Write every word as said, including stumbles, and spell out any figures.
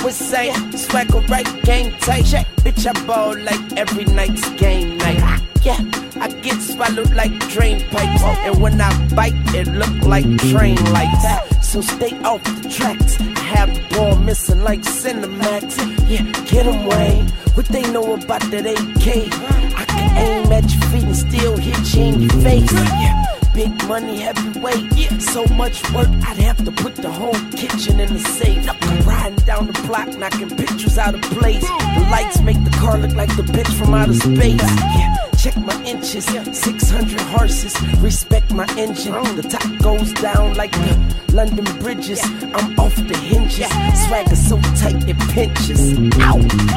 with same swagger right, game tight. Check. Bitch, I ball like every night's game night. Yeah, I get swallowed like drain pipes, and when I bite, it look like train lights. So stay off the tracks. I have the ball missing like Cinemax. Yeah, get 'em Wayne. What they know about that A K? I can aim at your feet and still hit you in your face. Yeah. Big money, heavyweight, yeah. So much work, I'd have to put the whole kitchen in the safe. I'm riding down the block, knocking pictures out of place. The lights make the car look like the bitch from outer space. Yeah, check my inches, six hundred horses. Respect my engine. The top goes down like the London bridges. I'm off the hinges. Swagger so tight it pinches. Ow!